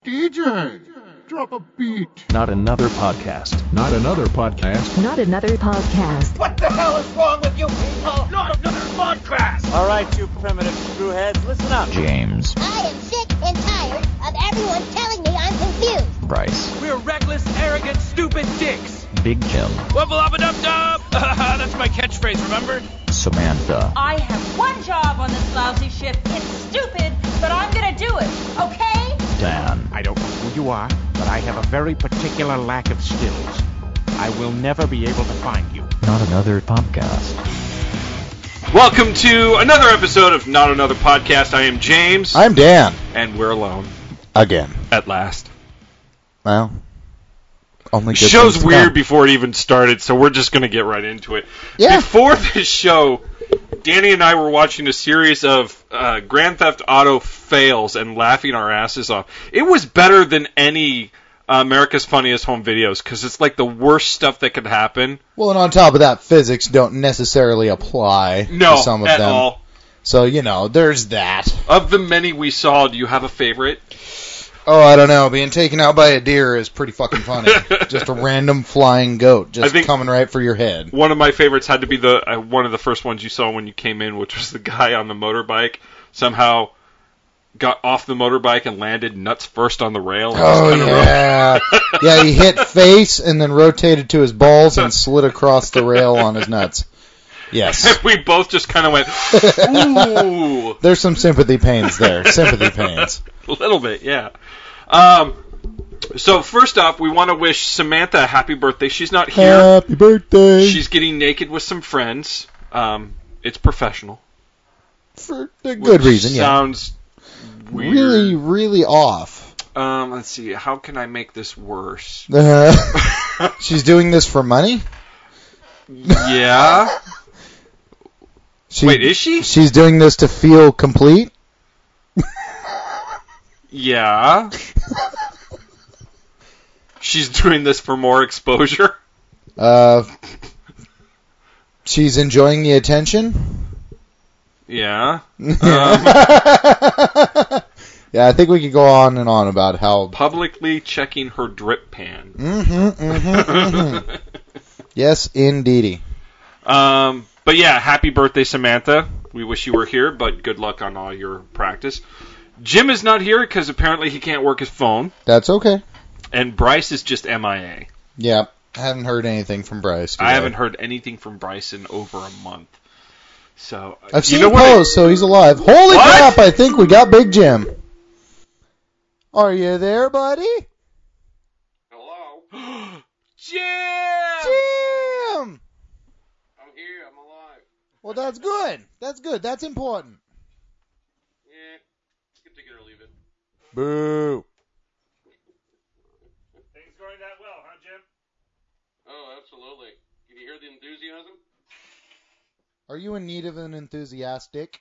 DJ, drop a beat. Not another podcast. Not another podcast. Not another podcast. What the hell is wrong with you people? Not another podcast! All right, you primitive screwheads, listen up. James. I am sick and tired of everyone telling me I'm confused. Bryce. We're reckless, arrogant, stupid dicks. Big Jim. Wubble up and up dub. That's my catchphrase, remember? Samantha. I have one job on this lousy ship. It's stupid, but I'm gonna do it, okay? Dan. I don't know who you are, but I have a very particular lack of skills. I will never be able to find you. Not another podcast. Welcome to another episode of Not Another Podcast. I am James. I'm Dan. And we're alone. Again. At last. Well, only The good show's things to weird come. before it even started, so we're just going to get right into it. Yeah. Before this show, Danny and I were watching a series of Grand Theft Auto fails and laughing our asses off. It was better than any America's Funniest Home Videos, because it's like the worst stuff that could happen. Well, and on top of that, physics don't necessarily apply to some of at them. all. So, there's that. Of the many we saw, do you have a favorite? Oh, I don't know. Being taken out by a deer is pretty fucking funny. Just a random flying goat just coming right for your head. One of my favorites had to be the one of the first ones you saw when you came in, which was the guy on the motorbike somehow got off the motorbike and landed nuts first on the rail. Oh, yeah. Yeah, he hit face and then rotated to his balls and slid across the rail on his nuts. Yes. We both just kind of went, ooh. There's some sympathy pains there. Sympathy pains. A little bit, yeah. So first off, we want to wish Samantha a happy birthday. She's not here. Happy birthday. She's getting naked with some friends. It's professional. For a good reason, yeah. Sounds weird. Really, really off. Let's see. How can I make this worse? She's doing this for money? Yeah. Wait, is she? She's doing this to feel complete? Yeah. She's doing this for more exposure? She's enjoying the attention? Yeah. Yeah, I think we could go on and on about how... Publicly checking her drip pan. Yes, indeedy. But yeah, happy birthday, Samantha. We wish you were here, but good luck on all your practice. Jim is not here because apparently he can't work his phone. That's okay. And Bryce is just MIA. Yeah, I haven't heard anything from Bryce today. I haven't heard anything from Bryce in over a month. So I've seen him post, so he's alive. Holy crap, I think we got Big Jim. Are you there, buddy? Hello? Jim! I'm here, I'm alive. Well, that's good. That's good. That's important. Yeah, you can take it or leave it. Boo. Things going that well, huh, Jim? Oh, absolutely. Can you hear the enthusiasm? Are you in need of an enthusiastic?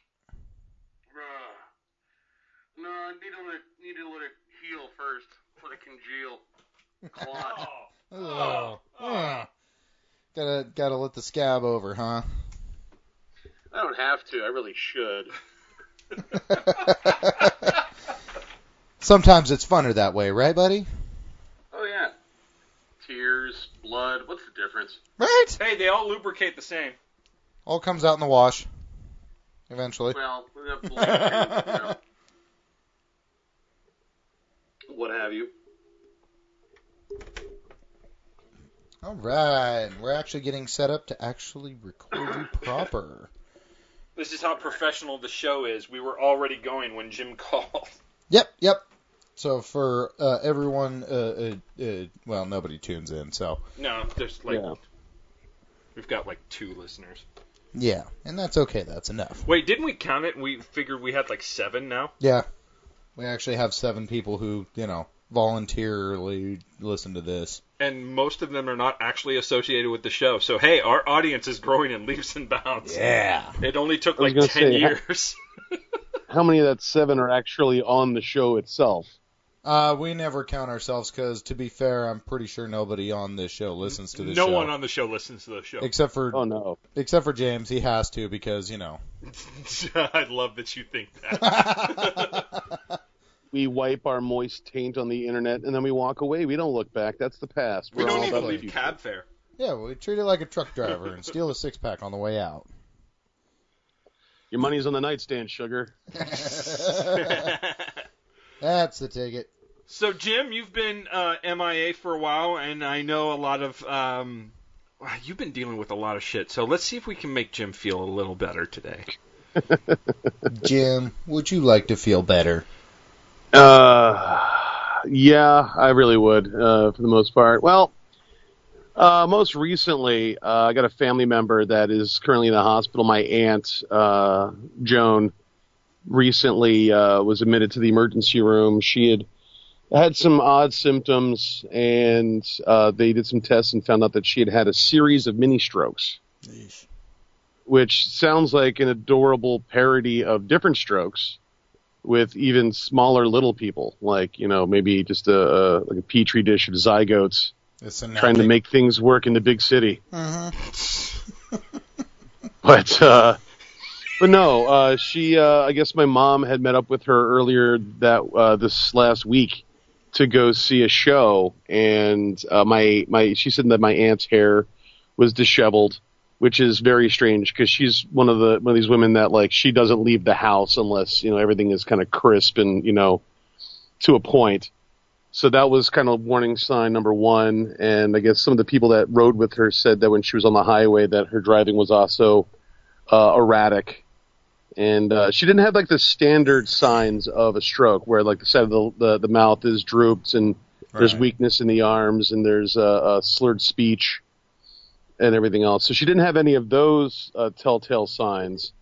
No, I need to let it heal first. Let it congeal. Clot. Gotta let the scab over, huh? I don't have to. I really should. Sometimes it's funner that way, right, buddy? Oh, yeah. Tears, blood, what's the difference? Right? Hey, they all lubricate the same. All comes out in the wash. Eventually. Well, blood, what have you. All right. We're actually getting set up to actually record you proper. This is how professional the show is. We were already going when Jim called. Yep. So for everyone, well, nobody tunes in, so. No, there's we've got 2 listeners. Yeah, and that's okay. That's enough. Wait, didn't we count it? We figured we had 7 now? Yeah. We actually have 7 people who, voluntarily listen to this. And most of them are not actually associated with the show. So, hey, our audience is growing in leaps and bounds. Yeah. It only took 10 years. How many of that 7 are actually on the show itself? We never count ourselves because, to be fair, I'm pretty sure nobody on this show listens to this show. No one on the show listens to the show. Except for James. He has to because, I love that you think that. We wipe our moist taint on the internet, and then we walk away. We don't look back. That's the past. We We're don't all even about the leave future. cab fare. Yeah, we treat it like a truck driver and steal a six-pack on the way out. Your money's on the nightstand, sugar. That's the ticket. So, Jim, you've been MIA for a while, and I know a lot of... you've been dealing with a lot of shit, so let's see if we can make Jim feel a little better today. Jim, would you like to feel better? Yeah, I really would, for the most part. Well, most recently, I got a family member that is currently in the hospital. My aunt, Joan, recently was admitted to the emergency room. She had some odd symptoms, and they did some tests and found out that she had a series of mini strokes. Yeesh. Which sounds like an adorable parody of different strokes with even smaller little people, like, maybe just like a petri dish of zygotes trying to make things work in the big city. Uh-huh. But no, she, I guess my mom had met up with her earlier this last week to go see a show, and she said that my aunt's hair was disheveled, which is very strange because she's one of these women that, like, she doesn't leave the house unless, everything is kind of crisp and, to a point. So that was kind of warning sign number one. And I guess some of the people that rode with her said that when she was on the highway that her driving was also erratic. And she didn't have, like, the standard signs of a stroke where, like, the side of the mouth is drooped and there's weakness in the arms and there's slurred speech and everything else. So she didn't have any of those telltale signs,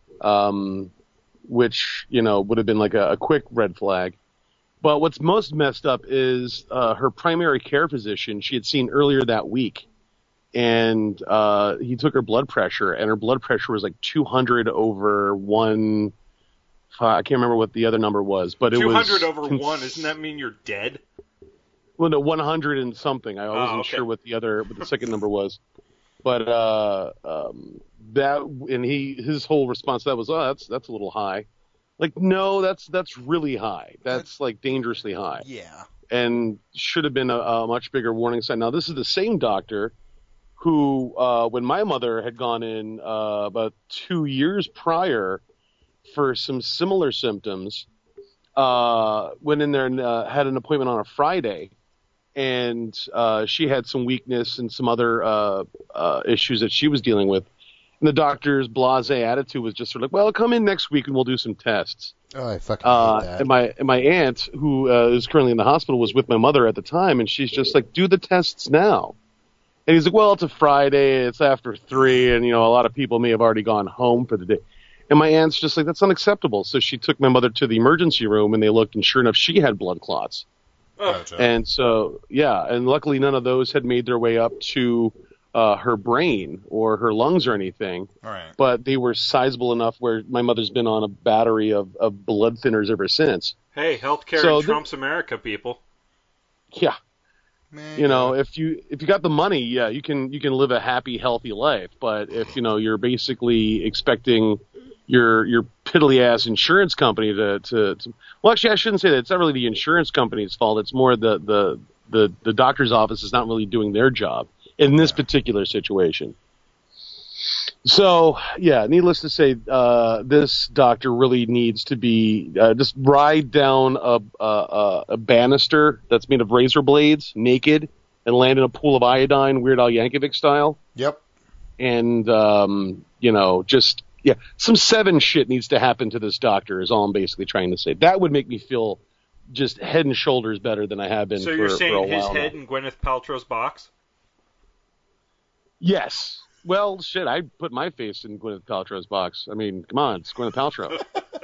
which, would have been like a quick red flag. But what's most messed up is her primary care physician she had seen earlier that week. And he took her blood pressure, and her blood pressure was like 200 over 1. I can't remember what the other number was, but it was 200 over 1. Doesn't that mean you're dead? Well, no, 100 and something. I wasn't sure what the second number was. But his whole response to that was, that's a little high. Like, no, that's really high. That's like dangerously high. Yeah. And should have been a much bigger warning sign. Now, this is the same doctor who, when my mother had gone in about 2 years prior for some similar symptoms, went in there and had an appointment on a Friday. And she had some weakness and some other issues that she was dealing with. And the doctor's blasé attitude was just sort of like, well, come in next week and we'll do some tests. Oh, I fucking hate that. And my aunt, who is currently in the hospital, was with my mother at the time, and she's just like, do the tests now. And he's like, well, it's a Friday, it's after 3, and, a lot of people may have already gone home for the day. And my aunt's just like, that's unacceptable. So she took my mother to the emergency room, and they looked, and sure enough, she had blood clots. Gotcha. And so, and luckily none of those had made their way up to her brain or her lungs or anything. Right. But they were sizable enough where my mother's been on a battery of blood thinners ever since. Hey, healthcare trumps America, people. Yeah. Man, if you got the money, yeah, you can live a happy, healthy life. But if you're basically expecting your piddly ass insurance company to well, actually, I shouldn't say that. It's not really the insurance company's fault. It's more the doctor's office is not really doing their job in this particular situation. So, yeah, needless to say, this doctor really needs to be just ride down a banister that's made of razor blades, naked, and land in a pool of iodine, Weird Al Yankovic style. Yep. And, some Seven shit needs to happen to this doctor is all I'm basically trying to say. That would make me feel just head and shoulders better than I have been for a while. So you're saying his head in Gwyneth Paltrow's box? Yes. Well, shit, I'd put my face in Gwyneth Paltrow's box. I mean, come on, it's Gwyneth Paltrow.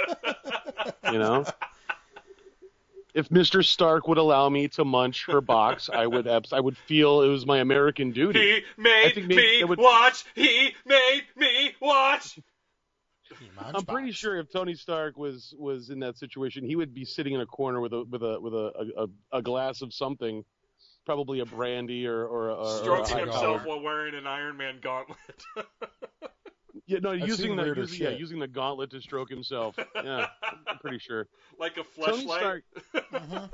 If Mr. Stark would allow me to munch her box, I would feel it was my American duty. He made me watch! He made me watch! I'm pretty sure if Tony Stark was in that situation, he would be sitting in a corner with a glass of something. Probably a brandy or stroking himself while wearing an Iron Man gauntlet. Yeah, no, I've using seen the weirder using, yeah, shit. using the gauntlet to stroke himself. Yeah, I'm pretty sure. Like a Tony fleshlight. Stark.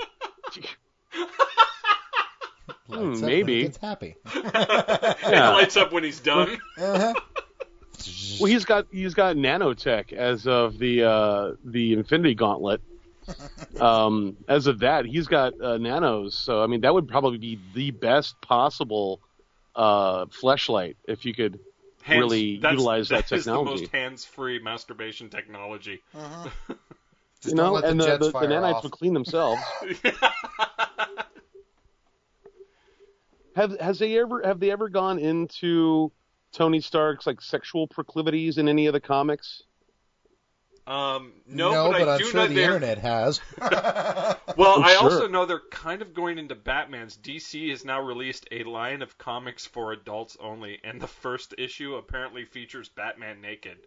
Lights up maybe. when he gets happy. It lights up when he's done. Uh-huh. Well, he's got nanotech as of the Infinity Gauntlet. As of that, he's got nanos. So I mean, that would probably be the best possible fleshlight if you could really utilize that That is the technology. most hands-free masturbation technology. Just don't let and jets the fire nanites off. will clean themselves. Have they ever gone into Tony Stark's like sexual proclivities in any of the comics? No, but I I'm do sure know the they're. internet has. Well, I sure. also know they're kind of going into Batman's. DC has now released a line of comics for adults only, and the first issue apparently features Batman naked.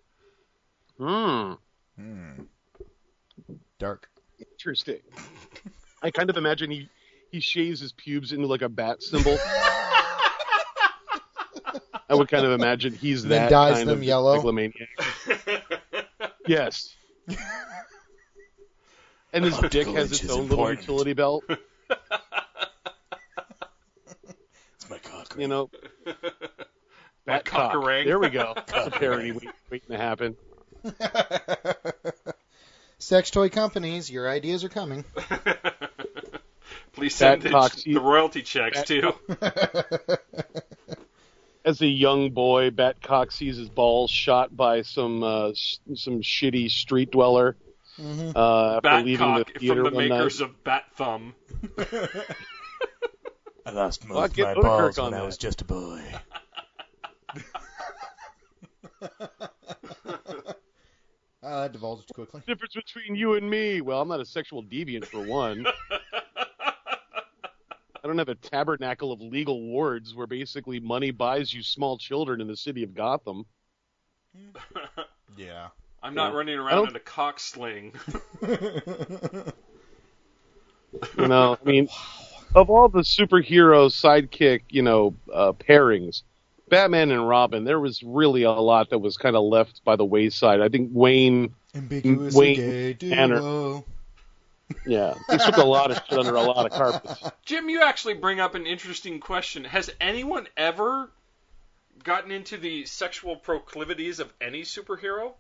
Dark. Interesting. I kind of imagine he shaves his pubes into like a bat symbol. I would kind of imagine he's And then that dyes kind them of yellow? megalomaniac. Yes. And his dick has its own little utility belt. It's my cock. You know. Bat cock cock. ring. There we go. That's a parody waiting to happen. Sex toy companies, your ideas are coming. Please send Bat cock. the royalty checks too. As a young boy, Batcock sees his balls shot by some shitty street dweller after leaving the Batcock theater from the one makers night. of Bat Thumb. I lost most Well, of get my Odekirk balls on when I that. was just a boy. That divulged quickly. Difference between you and me? Well, I'm not a sexual deviant for one. I don't have a tabernacle of legal wards where basically money buys you small children in the city of Gotham. Yeah. I'm not running I around don't- in a cock sling. You know, I mean, of all the superhero sidekick, pairings, Batman and Robin, there was really a lot that was kind of left by the wayside. I think Wayne Ambiguously gay Tanner. duo. Yeah, they swept a lot of shit under a lot of carpets. Jim, you actually bring up an interesting question. Has anyone ever gotten into the sexual proclivities of any superhero?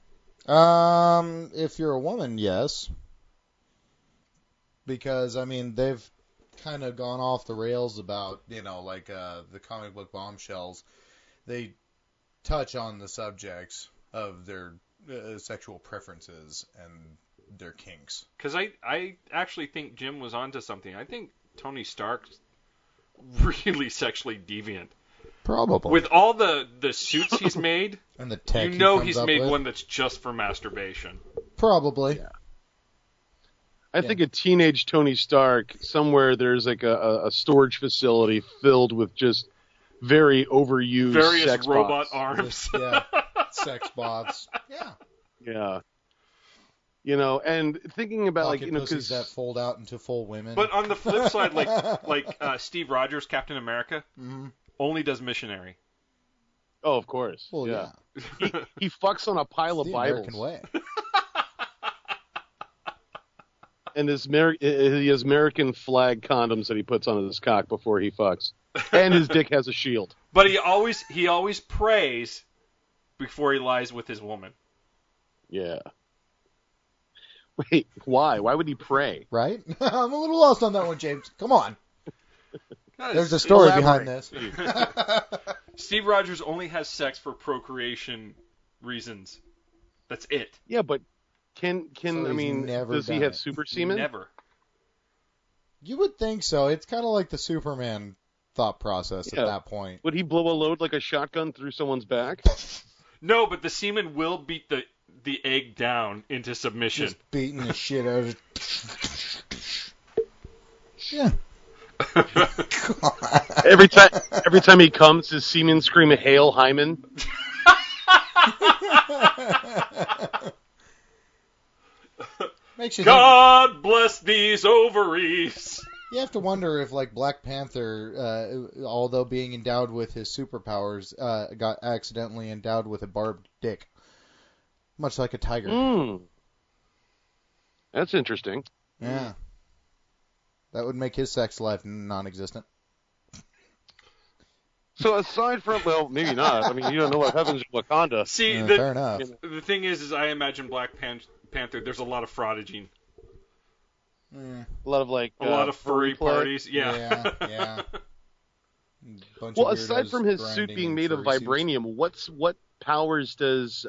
If you're a woman, yes. Because, I mean, they've kind of gone off the rails about, the comic book bombshells. They touch on the subjects of their sexual preferences and their kinks. Because I actually think Jim was onto something. I think Tony Stark's really sexually deviant. Probably. With all the suits he's made, and the tech he's made one that's just for masturbation. Probably. Yeah. I think a teenage Tony Stark, somewhere there's like a storage facility filled with just very overused Various sex robot bots. arms. Yeah. Sex bots. Yeah. Yeah. And thinking about Pocket pussies that fold out into full women. But on the flip side, like Steve Rogers, Captain America, only does missionary. Oh, of course. Well, yeah. He fucks on a pile of the Bibles. American way. And his American flag condoms that he puts on his cock before he fucks. And his dick has a shield. But he always prays before he lies with his woman. Yeah. Wait, why? Why would he pray? Right? I'm a little lost on that one, James. Come on. God, There's a story elaborate. behind this. Steve Rogers only has sex for procreation reasons. That's it. Yeah, but So he's never does he done have it. super semen? Never. You would think so. It's kind of like the Superman thought process Yeah. at that point. Would he blow a load like a shotgun through someone's back? No, but the semen will beat the egg down into submission. Just beating the shit out of it. Yeah. Every time he comes, his semen scream "Hail Hyman." Makes you think, God bless these ovaries. You have to wonder if, like, Black Panther, although being endowed with his superpowers, got accidentally endowed with a barbed dick. Much like a tiger. That's interesting. Yeah. That would make his sex life non-existent. So aside from, well, maybe not. I mean, you don't know what happens in Wakanda. See, fair enough. The thing is I imagine Black Panther, there's a lot of fraudaging. Mm. A lot of, like... A lot of furry play. parties. Yeah. Yeah. Bunch Well, of aside weirdos from his suit grinding being in made of furry suits. vibranium, what powers does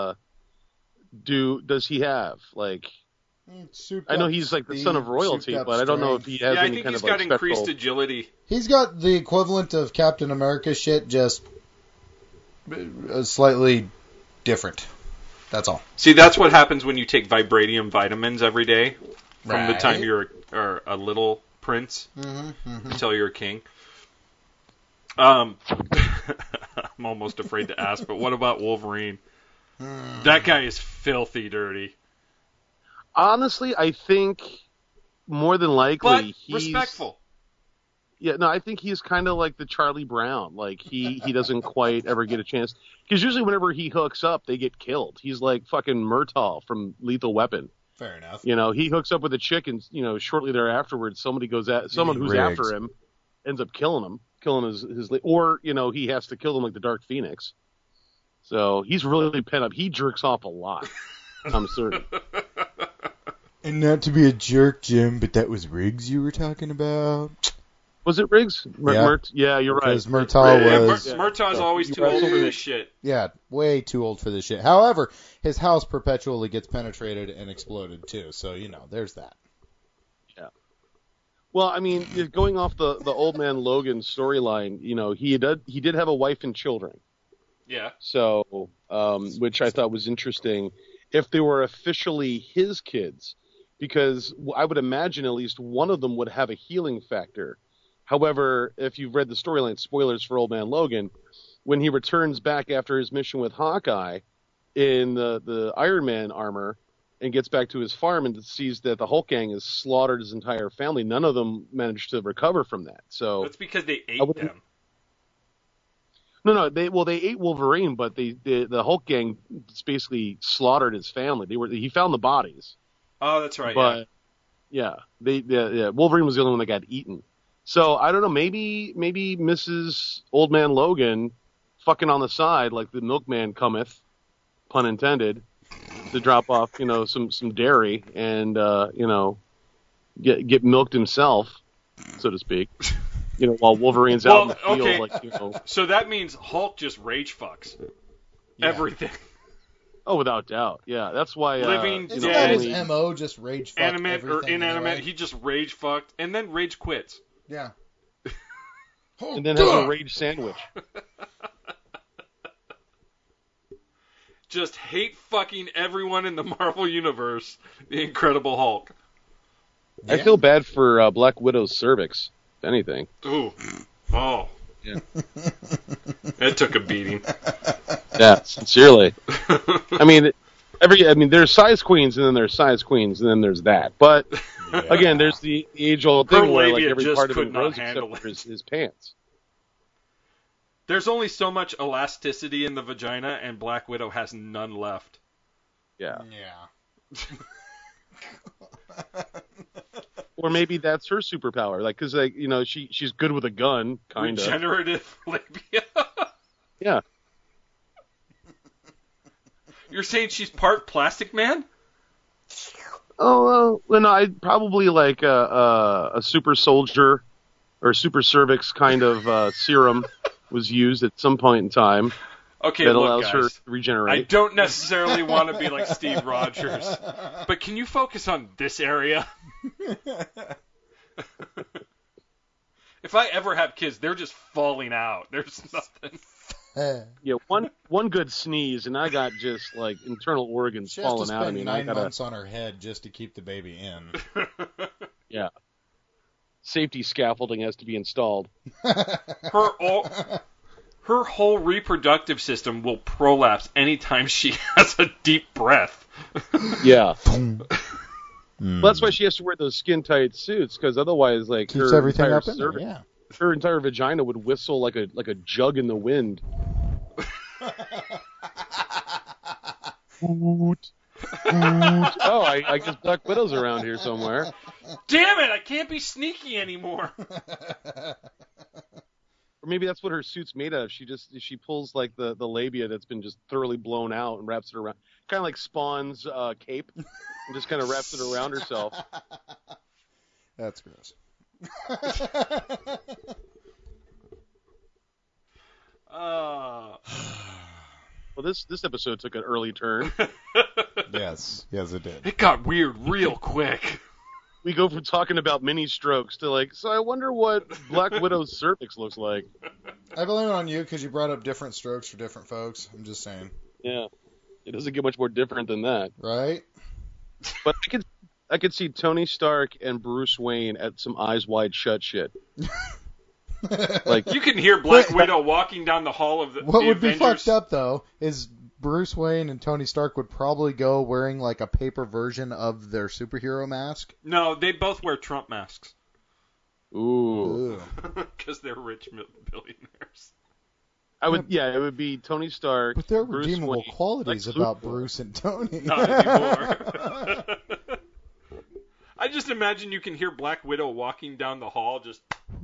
he have? Like, I know he's like the son of royalty, but I don't know if he has Yeah, I any think kind he's of like got increased special... agility. He's got the equivalent of Captain America shit, just slightly different. That's all. See, that's what happens when you take vibranium vitamins every day from the Right. time you're a little prince until you're a king. I'm almost afraid to ask, but what about Wolverine? That guy is filthy dirty. Honestly, I think more than likely But he's... respectful. Yeah, no, I think he's kind of like the Charlie Brown. Like, he doesn't quite ever get a chance. Because usually whenever he hooks up, they get killed. He's like fucking Murtaugh from Lethal Weapon. Fair enough. You know, he hooks up with a chick, and, you know, shortly thereafterwards, someone who's Riggs. after him ends up killing his or, you know, he has to kill them like the Dark Phoenix. So he's really pent up. He jerks off a lot, I'm certain. And not to be a jerk, Jim, but that was Riggs you were talking about? Was it Riggs? Yeah. Yeah, you're right. Because Murtaugh was... Murtaugh's always You too old for wrestled this shit. Yeah, way too old for this shit. However, his house perpetually gets penetrated and exploded, too. So, you know, there's that. Yeah. Well, I mean, going off the Old Man Logan storyline, you know, he did have a wife and children. Yeah. So, which I thought was interesting. If they were officially his kids, because I would imagine at least one of them would have a healing factor. However, if you've read the storyline, spoilers for Old Man Logan, when he returns back after his mission with Hawkeye in the Iron Man armor and gets back to his farm and sees that the Hulk gang has slaughtered his entire family, none of them managed to recover from that. So That's because they ate them. No, they ate Wolverine, but the Hulk gang basically slaughtered his family. He found the bodies. Oh, that's right. But Wolverine was the only one that got eaten. So I don't know. Maybe Mrs. Old Man Logan, fucking on the side like the milkman cometh, pun intended, to drop off some dairy and get milked himself, so to speak. While Wolverine's out in the field, okay. So that means Hulk just rage fucks everything. Oh, without doubt. Yeah, that's why. Living, Isn't that his MO, just rage fuck animate or everything inanimate, anyway? he just rage fucked and then rage quits. Yeah. And then has a rage sandwich. Just hate fucking everyone in the Marvel Universe. The Incredible Hulk. Yeah. I feel bad for Black Widow's cervix, if anything. Ooh. Oh. Yeah. It took a beating. Yeah, sincerely. I mean, there's size queens, and then there's size queens, and then there's that. But again, there's the age-old thing where like every part of him grows except for his pants. There's only so much elasticity in the vagina, and Black Widow has none left. Yeah. Yeah. Or maybe that's her superpower, because she's good with a gun, kind of. Regenerative labia. Yeah. You're saying she's part Plastic Man? Oh, well, no, I'd probably like a super soldier or super cervix kind of serum was used at some point in time. Okay, that look, allows guys, her to regenerate. I don't necessarily want to be like Steve Rogers, but can you focus on this area? If I ever have kids, they're just falling out. There's nothing. Yeah, one good sneeze, and I got just like internal organs She has to falling out of spend me. 9 months on her head just to keep the baby in. Yeah. Safety scaffolding has to be installed. Her whole reproductive system will prolapse anytime she has a deep breath. Yeah. Well, that's why she has to wear those skin-tight suits, because otherwise, like, Keeps her everything entire up in there, cervix- yeah. her entire vagina would whistle like a jug in the wind. Hoot. Hoot. Oh, I guess Black Widow's around here somewhere. Damn it! I can't be sneaky anymore. Or maybe that's what her suit's made of. She pulls like the labia that's been just thoroughly blown out and wraps it around, kind of like Spawn's cape, and just kind of wraps it around herself. That's gross. Well, this episode took an early turn. Yes, it did. It got weird real quick. We go from talking about mini strokes to like, so I wonder what Black Widow's cervix looks like. I blame it on you because you brought up different strokes for different folks. I'm just saying. Yeah, it doesn't get much more different than that, right? But I could see Tony Stark and Bruce Wayne at some eyes wide shut shit. Like you can hear Black Widow walking down the hall of the What the would Avengers. be fucked up though is Bruce Wayne and Tony Stark would probably go wearing like a paper version of their superhero mask. No, they both wear Trump masks. Ooh. Because they're rich billionaires. It would be Tony Stark. But there are Bruce redeemable Wayne, qualities Lex about Luthor. Bruce and Tony. Not anymore. I just imagine you can hear Black Widow walking down the hall just...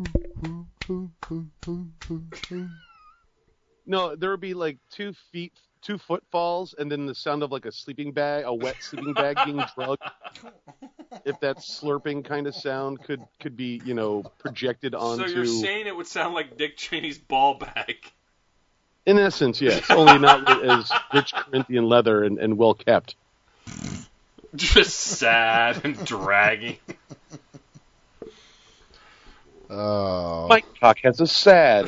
No, there would be like 2 footfalls, and then the sound of like a sleeping bag, a wet sleeping bag being drugged. If that slurping kind of sound could be, projected onto. So you're saying it would sound like Dick Cheney's ball bag? In essence, yes. Only not as rich Corinthian leather and well kept. Just sad and dragging. Oh. Mike Cock has a sad.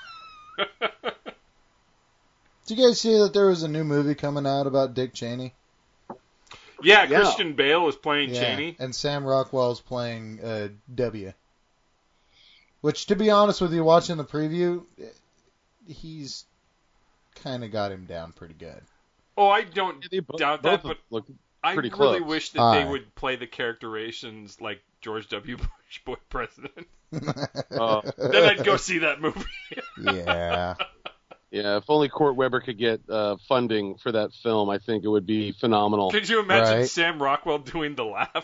Did you guys see that there was a new movie coming out about Dick Cheney? Yeah, Christian Bale is playing Cheney. And Sam Rockwell's playing W. Which, to be honest with you, watching the preview, he's kind of got him down pretty good. Oh, I don't doubt that, but I pretty really close. wish that they would play the characterizations like George W. Bush, boy president. Then I'd go see that movie. Yeah. Yeah, if only Kurt Weber could get funding for that film, I think it would be phenomenal. Could you imagine Right. Sam Rockwell doing the laugh?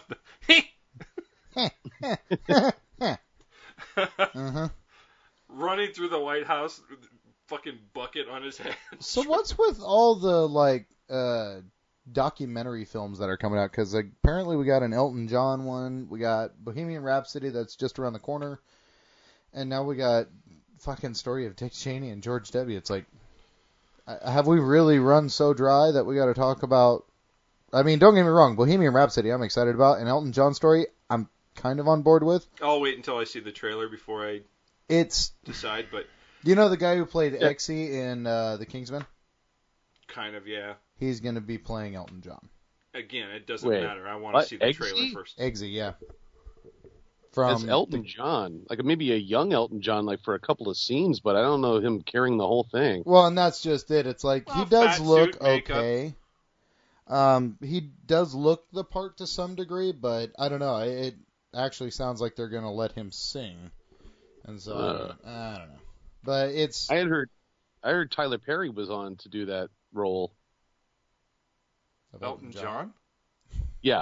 Running through the White House with a fucking bucket on his head. So what's with all the documentary films that are coming out? Because apparently we got an Elton John one, we got Bohemian Rhapsody that's just around the corner, and now we got fucking story of Dick Cheney and George W. It's like, have we really run so dry that we got to talk about? I mean, don't get me wrong, Bohemian Rhapsody I'm excited about, and Elton John story I'm kind of on board with. I'll wait until I see the trailer before I decide, but you know the guy who played Exy in The Kingsman? kind of, yeah. He's going to be playing Elton John. Again, it doesn't Wait, matter. I want what? to see the Eggsy? trailer first. Eggsy, yeah. As Elton John, like maybe a young Elton John, like for a couple of scenes, but I don't know him carrying the whole thing. Well, and that's just it. It's like he does fat look suit, makeup. okay. He does look the part to some degree, but I don't know. It actually sounds like they're going to let him sing, and so I don't know. But it's I heard Tyler Perry was on to do that role. Elton John? Yeah.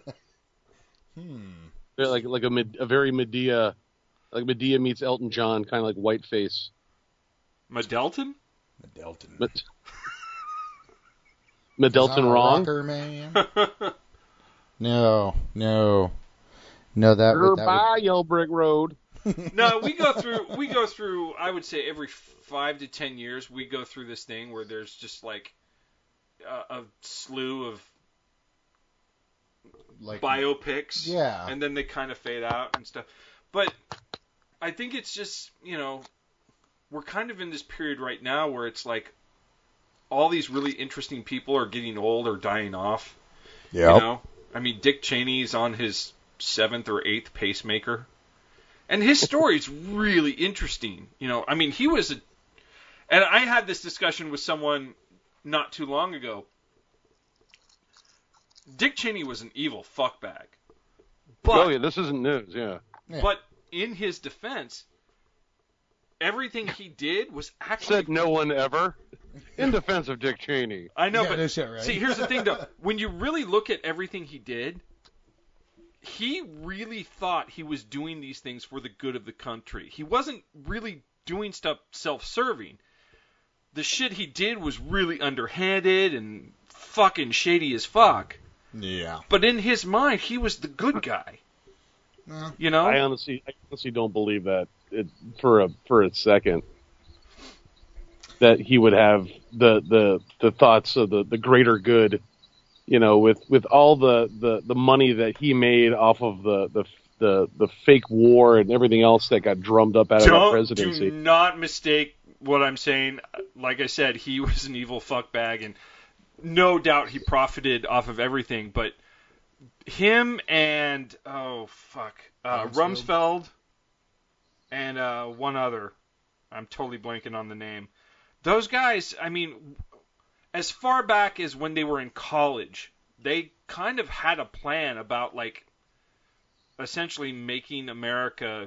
They're like a very Medea, like Medea meets Elton John, kind of like Whiteface. Medelton? Medelton wrong? Rocker Man. No. That Goodbye, Yellow Brick Road. No, we go through. I would say every 5 to 10 years we go through this thing where there's just like a slew of biopics, yeah, and then they kind of fade out and stuff. But I think it's just we're kind of in this period right now where it's like all these really interesting people are getting old or dying off. Yeah. I mean, Dick Cheney's on his 7th or 8th pacemaker. And his story's really interesting. I mean, he was and I had this discussion with someone not too long ago. Dick Cheney was an evil fuckbag. But, yeah, this isn't news, yeah. But in his defense, everything he did was actually... Said no one ever. In defense of Dick Cheney. I know, Yeah, but no shit, right? see, here's the thing, though. When you really look at everything he did, he really thought he was doing these things for the good of the country. He wasn't really doing stuff self-serving. The shit he did was really underhanded and fucking shady as fuck. Yeah. But in his mind, he was the good guy. You know? I honestly don't believe that for a second. That he would have the thoughts of the greater good, you know, with all the money that he made off of the fake war and everything else that got drummed up out of that presidency. Do not mistake what I'm saying. Like I said, he was an evil fuckbag, and no doubt he profited off of everything. But him and Rumsfeld and one other, I'm totally blanking on the name. Those guys, I mean, as far back as when they were in college, they kind of had a plan about, like, essentially making America,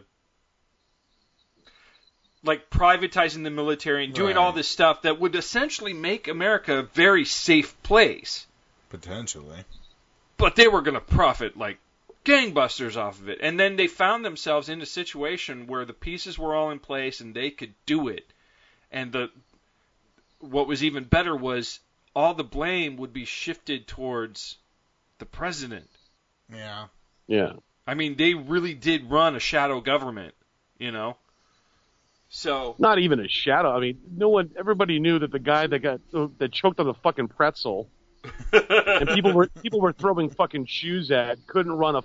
like, privatizing the military and doing all this stuff that would essentially make America a very safe place. Potentially. But they were going to profit like gangbusters off of it. And then they found themselves in a situation where the pieces were all in place and they could do it. And what was even better was all the blame would be shifted towards the president. Yeah. Yeah. I mean, they really did run a shadow government, you know? So Not even a shadow. I mean, everybody knew that the guy that choked on the fucking pretzel and people were throwing fucking shoes at couldn't run a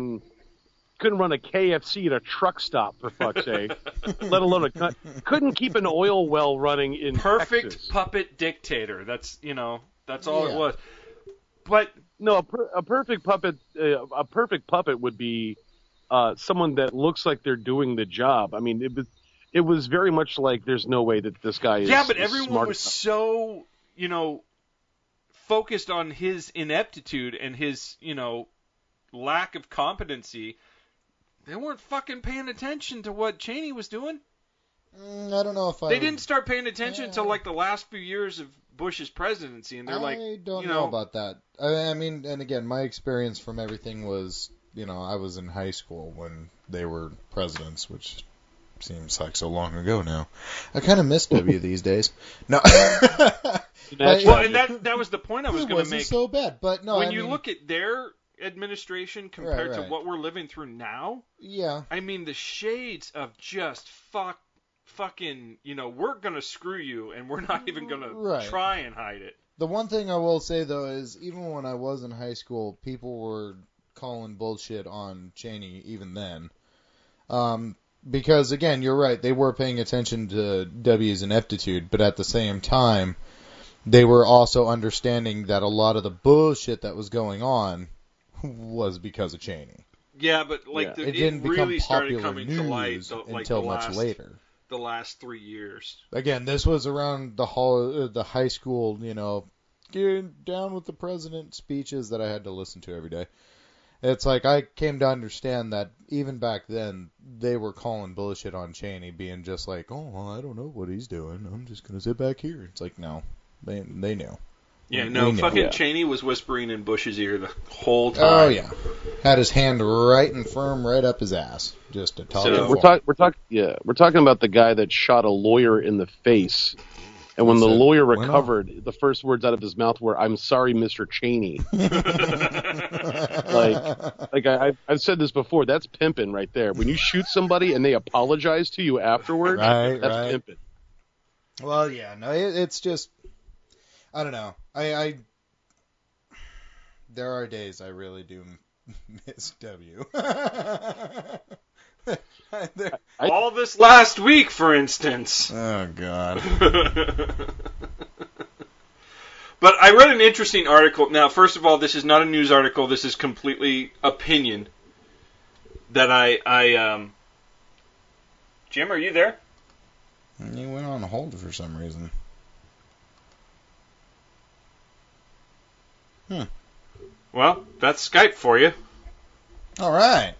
KFC at a truck stop, for fuck's sake. Let alone couldn't keep an oil well running in perfect Texas. puppet dictator. That's all it was. But no, a perfect puppet would be someone that looks like they're doing the job. I mean, it was very much like there's no way that this guy is. Yeah, but is everyone smart was enough. so, focused on his ineptitude and his, lack of competency. They weren't fucking paying attention to what Cheney was doing. I don't know if They didn't start paying attention until like the last few years of Bush's presidency, and they're I don't know about that. I mean, and again, my experience from everything was, I was in high school when they were presidents, which seems like so long ago now. I kind of miss W these days. No. Well, and that was the point I was going to make. It wasn't so bad, but no. When you look at their administration compared to Right. what we're living through now, yeah, I mean the shades of just fucking, we're going to screw you, and we're not even going to try and hide it. The one thing I will say though is, even when I was in high school, people were calling bullshit on Cheney even then. Because again, you're right, they were paying attention to W's ineptitude, but at the same time, they were also understanding that a lot of the bullshit that was going on was because of Cheney. Yeah, but it it didn't really become started popular coming to light until much later. The last 3 years. Again, this was around the high school, getting down with the president speeches that I had to listen to every day. It's like I came to understand that even back then, they were calling bullshit on Cheney, being just like, oh, well, I don't know what he's doing. I'm just going to sit back here. It's like, no, they knew. Yeah, We no, knew. fucking Yeah. Cheney was whispering in Bush's ear the whole time. Oh, yeah. Had his hand right and firm right up his ass. Just to talk. So- We're talking about the guy that shot a lawyer in the face. And when the lawyer recovered, the first words out of his mouth were, "I'm sorry, Mr. Cheney." I've said this before. That's pimping right there. When you shoot somebody and they apologize to you afterward, that's pimping. Well, yeah, no, it's just, I don't know. There are days I really do miss W. All this last week, for instance. Oh, God. But I read an interesting article. Now, first of all, this is not a news article. This is completely opinion. That Jim, are you there? You went on hold for some reason. Well, that's Skype for you. All right.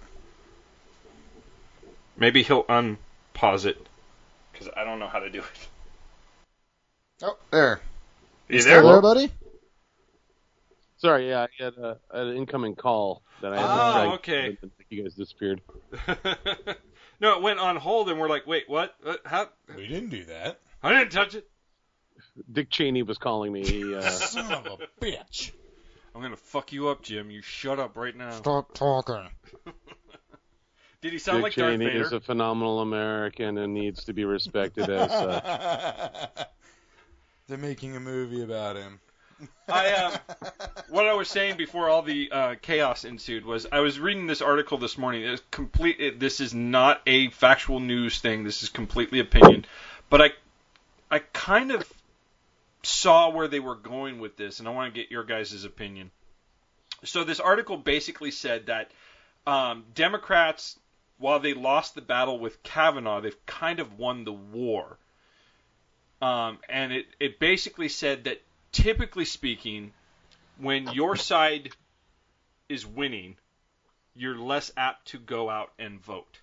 Maybe he'll unpause it, because I don't know how to do it. Oh, there. You Still there? there, buddy? Sorry, yeah, I had an incoming call that I had to Oh, try. okay. You guys disappeared. No, it went on hold, and we're like, wait, what? How? We didn't do that. I didn't touch it. Dick Cheney was calling me. He, Son of a bitch. I'm going to fuck you up, Jim. You shut up right now. Stop talking. Did he sound Dick like Darth Cheney Vader? is a phenomenal American and needs to be respected as such. They're making a movie about him. What I was saying before all the chaos ensued was I was reading this article this morning. This is not a factual news thing. This is completely opinion. But I kind of saw where they were going with this, and I want to get your guys' opinion. So this article basically said that Democrats, while they lost the battle with Kavanaugh, they've kind of won the war. And it basically said that typically speaking, when your side is winning, you're less apt to go out and vote.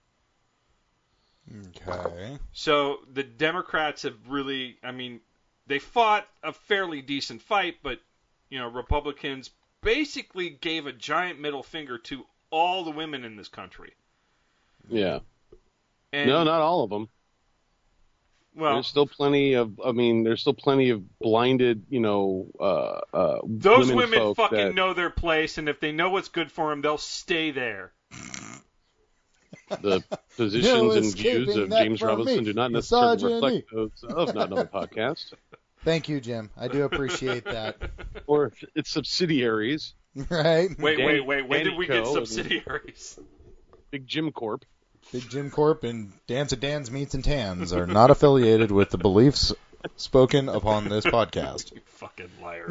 Okay. So the Democrats have really, they fought a fairly decent fight, but, Republicans basically gave a giant middle finger to all the women in this country. Yeah. And, No, not all of them. Well, there's still plenty of blinded, those women folk fucking that, know their place, and if they know what's good for them, they'll stay there. The positions and views of James Robinson do not necessarily reflect those of Not Another Podcast. Thank you, Jim. I do appreciate that. Or its subsidiaries. Right? Wait. When did we get subsidiaries? Big Jim Corp. Big Jim Corp and Dance of Dan's Meats and Tans are not affiliated with the beliefs spoken upon this podcast. You fucking liar.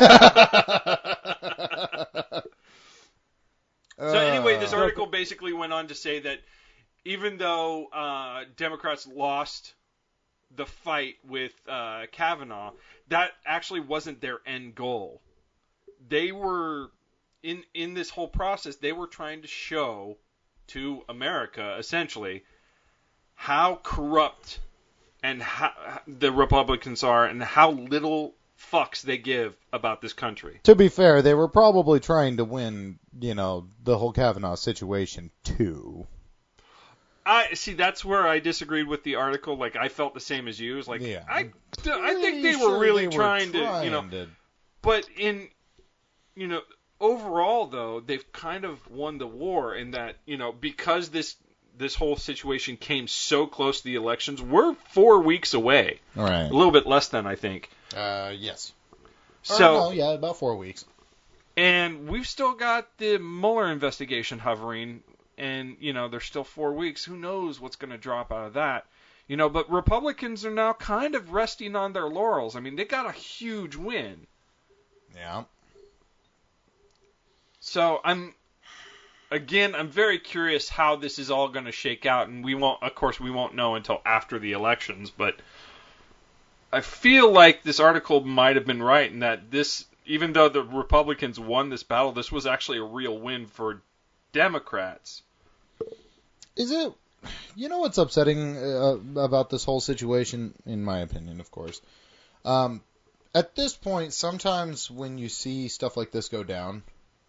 So anyway, this article basically went on to say that even though Democrats lost the fight with Kavanaugh, that actually wasn't their end goal. They were, in this whole process, they were trying to show to America, essentially, how corrupt and how the Republicans are and how little fucks they give about this country. To be fair, they were probably trying to win, the whole Kavanaugh situation, too. I see. That's where I disagreed with the article. Like, I felt the same as you. It was like, yeah. I think they were really trying to, But overall, though, they've kind of won the war in that, because this whole situation came so close to the elections, we're 4 weeks away. All right. A little bit less than, I think. Yes. So, yeah, about 4 weeks. And we've still got the Mueller investigation hovering, and, there's still 4 weeks. Who knows what's going to drop out of that? But Republicans are now kind of resting on their laurels. They got a huge win. Yeah. So I'm very curious how this is all going to shake out, and we won't know until after the elections, but I feel like this article might have been right in that even though the Republicans won this battle, this was actually a real win for Democrats. Is it, what's upsetting about this whole situation, in my opinion, of course, at this point, sometimes when you see stuff like this go down,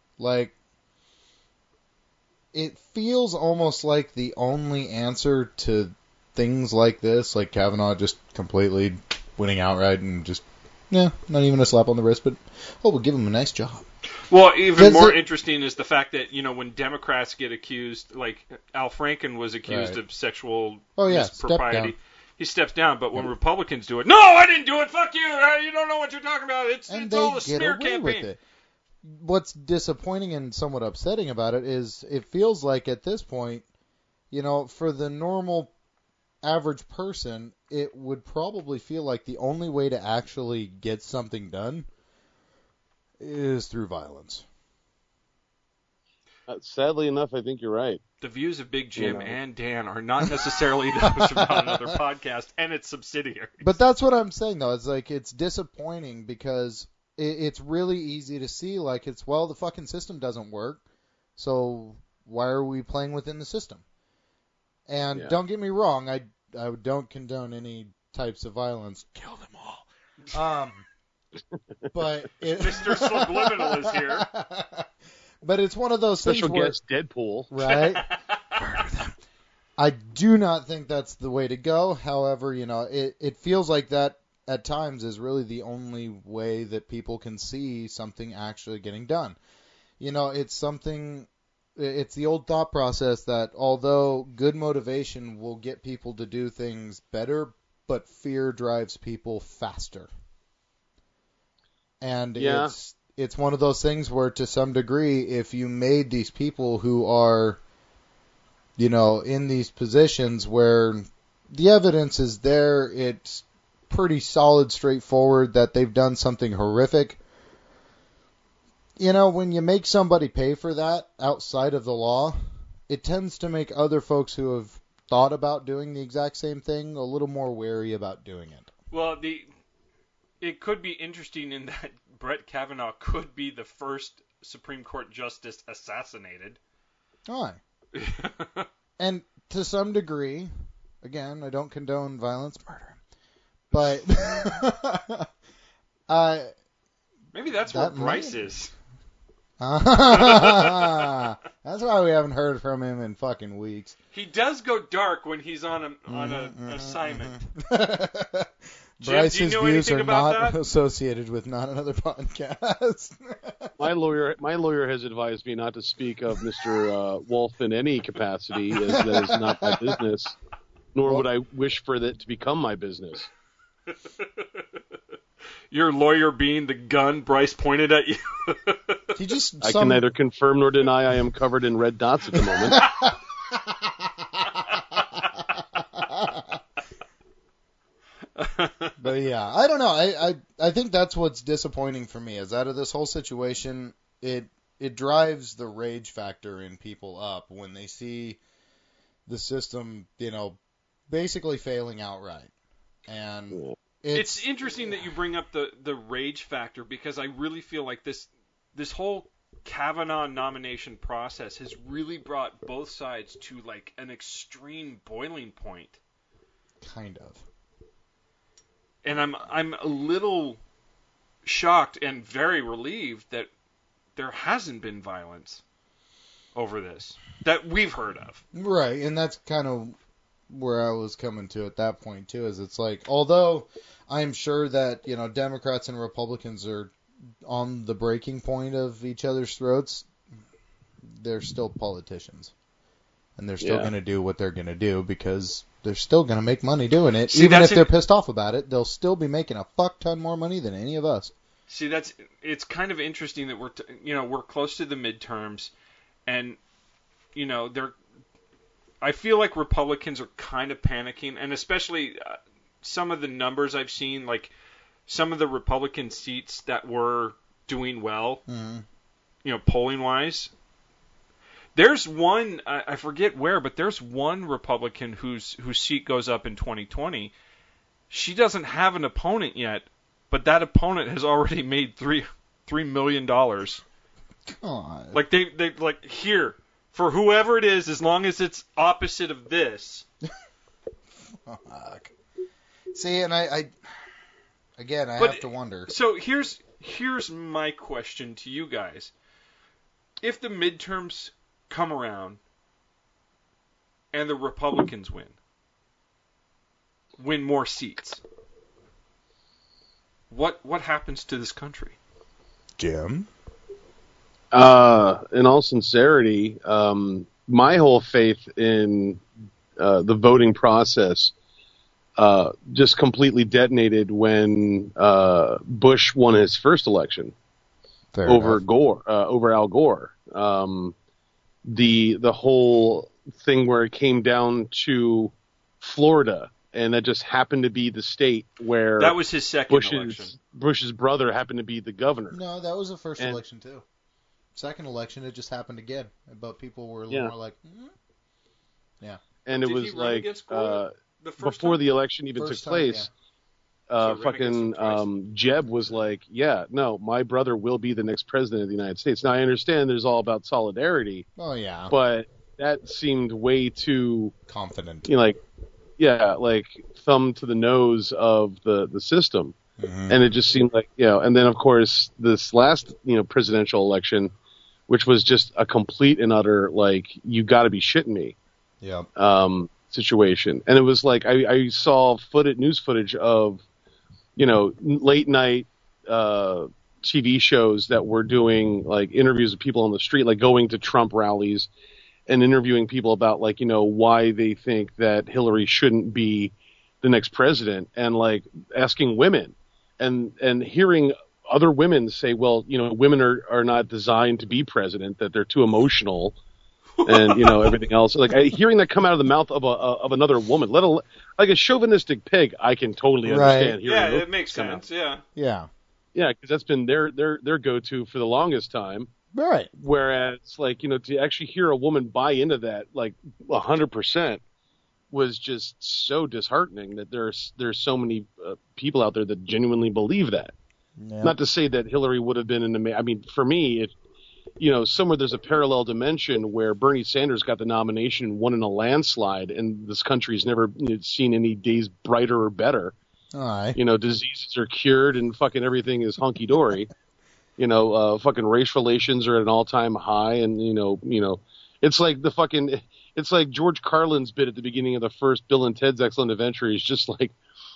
it feels almost like the only answer to things like this, like Kavanaugh just completely winning outright and just, not even a slap on the wrist, but, we'll give him a nice job. Well, even more interesting is the fact that, when Democrats get accused, like Al Franken was accused of sexual mispropriety. He steps down, but when Republicans do it, no, I didn't do it, fuck you, you don't know what you're talking about, it's all a smear campaign. What's disappointing and somewhat upsetting about it is it feels like at this point, for the normal average person, it would probably feel like the only way to actually get something done is through violence. Sadly enough, I think you're right. The views of Big Jim and Dan are not necessarily those of Not Another Podcast and its subsidiaries. But that's what I'm saying, though. It's disappointing because it's really easy to see, the fucking system doesn't work. So, why are we playing within the system? And Yeah. don't get me wrong, I don't condone any types of violence. Kill them all. But Mr. Subliminal is here. But it's one of those things Special where, guest Deadpool. right? Murder them. I do not think that's the way to go. However, it feels like that at times is really the only way that people can see something actually getting done. It's the old thought process that although good motivation will get people to do things better, but fear drives people faster. And Yeah. it's one of those things where to some degree, if you made these people who are, in these positions where the evidence is there, it's pretty solid, straightforward that they've done something horrific. When you make somebody pay for that outside of the law, it tends to make other folks who have thought about doing the exact same thing a little more wary about doing it. Well, it could be interesting in that Brett Kavanaugh could be the first Supreme Court justice assassinated. Aye. And to some degree, again, I don't condone violence, murder. But maybe that's where Bryce is. That's why we haven't heard from him in fucking weeks. He does go dark when he's on an assignment. Jim, Bryce's do you know views anything are about not that? associated with Not Another Podcast. My lawyer has advised me not to speak of Mr. Wolf in any capacity, as that is not my business, nor would I wish for that to become my business. Your lawyer being the gun Bryce pointed at you. I can neither confirm nor deny I am covered in red dots at the moment. But yeah, I don't know. I think that's what's disappointing for me is out of this whole situation, it drives the rage factor in people up when they see the system, basically failing outright. And it's interesting that you bring up the rage factor because I really feel like this whole Kavanaugh nomination process has really brought both sides to like an extreme boiling point. Kind of. And I'm a little shocked and very relieved that there hasn't been violence over this that we've heard of. Right, and that's kind of where I was coming to at that point too, is it's like, although I'm sure that, Democrats and Republicans are on the breaking point of each other's throats, they're still politicians. And they're still going to do what they're going to do because they're still going to make money doing it. See, even if they're pissed off about it, they'll still be making a fuck ton more money than any of us. See, it's kind of interesting that we're close to the midterms, and I feel like Republicans are kind of panicking, and especially some of the numbers I've seen, like some of the Republican seats that were doing well, polling wise. There's one, I forget where, but there's one Republican whose seat goes up in 2020. She doesn't have an opponent yet, but that opponent has already made $3 million. God. Like they like, here, for whoever it is, as long as it's opposite of this. Fuck. See, and I have to wonder. So here's my question to you guys. If the midterms come around and the Republicans win more seats, what happens to this country? Jim? In all sincerity, my whole faith in the voting process just completely detonated when Bush won his first election over Al Gore. The whole thing where it came down to Florida, and that just happened to be the state where that was his second election. Bush's brother happened to be the governor. No, that was the first election too. Second election, it just happened again, but people were a little more like, yeah. And it was like before the election even took place. fucking Jeb was like, yeah, no, my brother will be the next president of the United States. Now, I understand there's all about solidarity. Oh, yeah. But that seemed way too... confident. Like thumb to the nose of the system. Mm-hmm. And it just seemed like, and then, of course, this last, presidential election, which was just a complete and utter, like, you got to be shitting me. Yeah. Situation. And it was like, I saw news footage of, late night TV shows that were doing, like, interviews of people on the street, like going to Trump rallies and interviewing people about, like, why they think that Hillary shouldn't be the next president, and, like, asking women and hearing other women say, well, women are not designed to be president, that they're too emotional and, everything else. Like, hearing that come out of the mouth of another woman, like a chauvinistic pig, I can totally understand. Yeah, it makes sense. Yeah. Yeah. Yeah, because that's been their go-to for the longest time. Right. Whereas, like, to actually hear a woman buy into that, like, 100%, was just so disheartening that there's so many people out there that genuinely believe that. Yeah. Not to say that Hillary would have been I mean, for me, somewhere there's a parallel dimension where Bernie Sanders got the nomination and won in a landslide, and this country's never seen any days brighter or better. All right. Diseases are cured and fucking everything is hunky-dory. Fucking race relations are at an all-time high, and, it's like it's like George Carlin's bit at the beginning of the first Bill and Ted's Excellent Adventure. He's just like,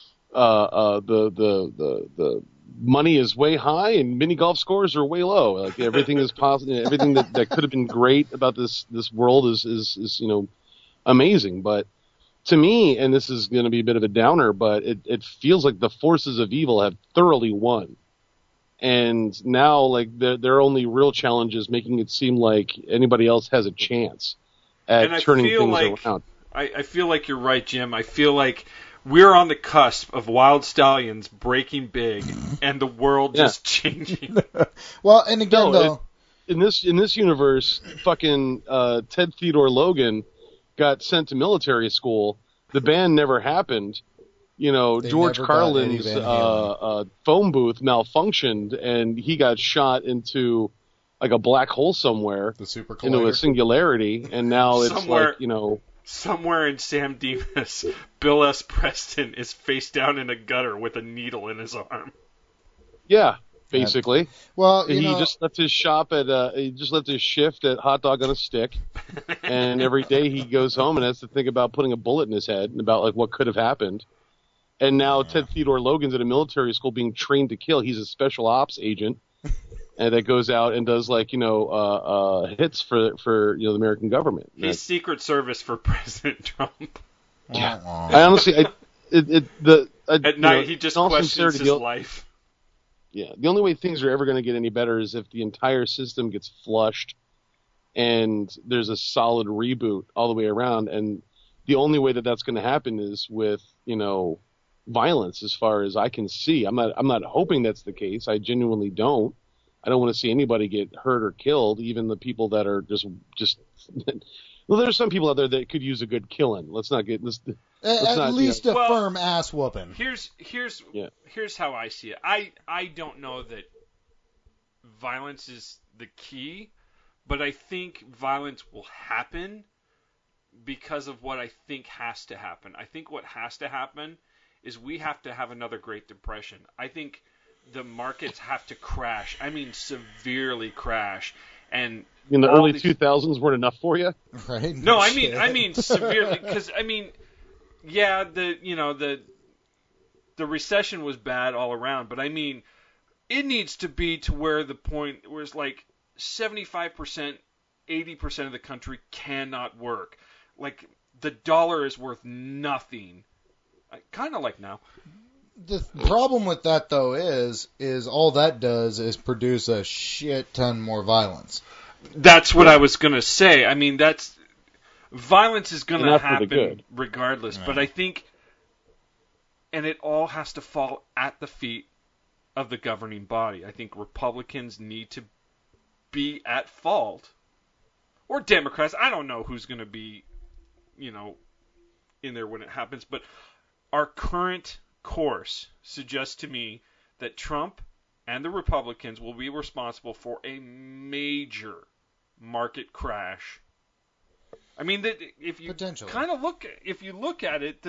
the money is way high and mini golf scores are way low. Like, everything is positive. Everything that could have been great about this world is amazing. But to me, and this is going to be a bit of a downer, but it feels like the forces of evil have thoroughly won. And now, like, their only real challenge is making it seem like anybody else has a chance at turning things around. I feel like you're right, Jim. I feel like we're on the cusp of Wild Stallions breaking big and the world just changing. Well, and again, in this universe, fucking Ted Theodore Logan got sent to military school. The ban never happened. George Carlin's phone booth malfunctioned, and he got shot into, like, a black hole somewhere, the super collider, into a singularity, and now it's somewhere in Sam Demas, Bill S. Preston is face down in a gutter with a needle in his arm. Yeah, basically. Well, he just left his shift at Hot Dog on a Stick, and every day he goes home and has to think about putting a bullet in his head and about, like, what could have happened. And now Ted Theodore Logan's at a military school being trained to kill. He's a special ops agent, and that goes out and does, like, hits for the American government. He's Secret Service for President Trump. Yeah, I honestly, at night he just questions his life. Yeah, the only way things are ever going to get any better is if the entire system gets flushed, and there's a solid reboot all the way around. And the only way that that's going to happen is with violence, as far as I can see. I'm not hoping that's the case. I genuinely don't. I don't want to see anybody get hurt or killed, even the people that are just well, there's some people out there that could use a good killing. Let's not get this. At least a firm ass whooping. Here's how I see it. I don't know that violence is the key, but I think violence will happen because of what I think has to happen. I think what has to happen is we have to have another Great Depression. I think the markets have to crash. I mean, severely crash. And in the early 2000s weren't enough for you? Right? No, I mean severely, because yeah, the recession was bad all around, but I mean, it needs to be to where the point where it's like 75%, 80% of the country cannot work. Like, the dollar is worth nothing. Kind of like now. The problem with that, though, is all that does is produce a shit ton more violence. That's what I was going to say. I mean, violence is going to happen regardless. Right. But I think, and it all has to fall at the feet of the governing body. I think Republicans need to be at fault. Or Democrats. I don't know who's going to be, in there when it happens. But our current course suggests to me that Trump and the Republicans will be responsible for a major market crash. I mean, that if you kind of look at it,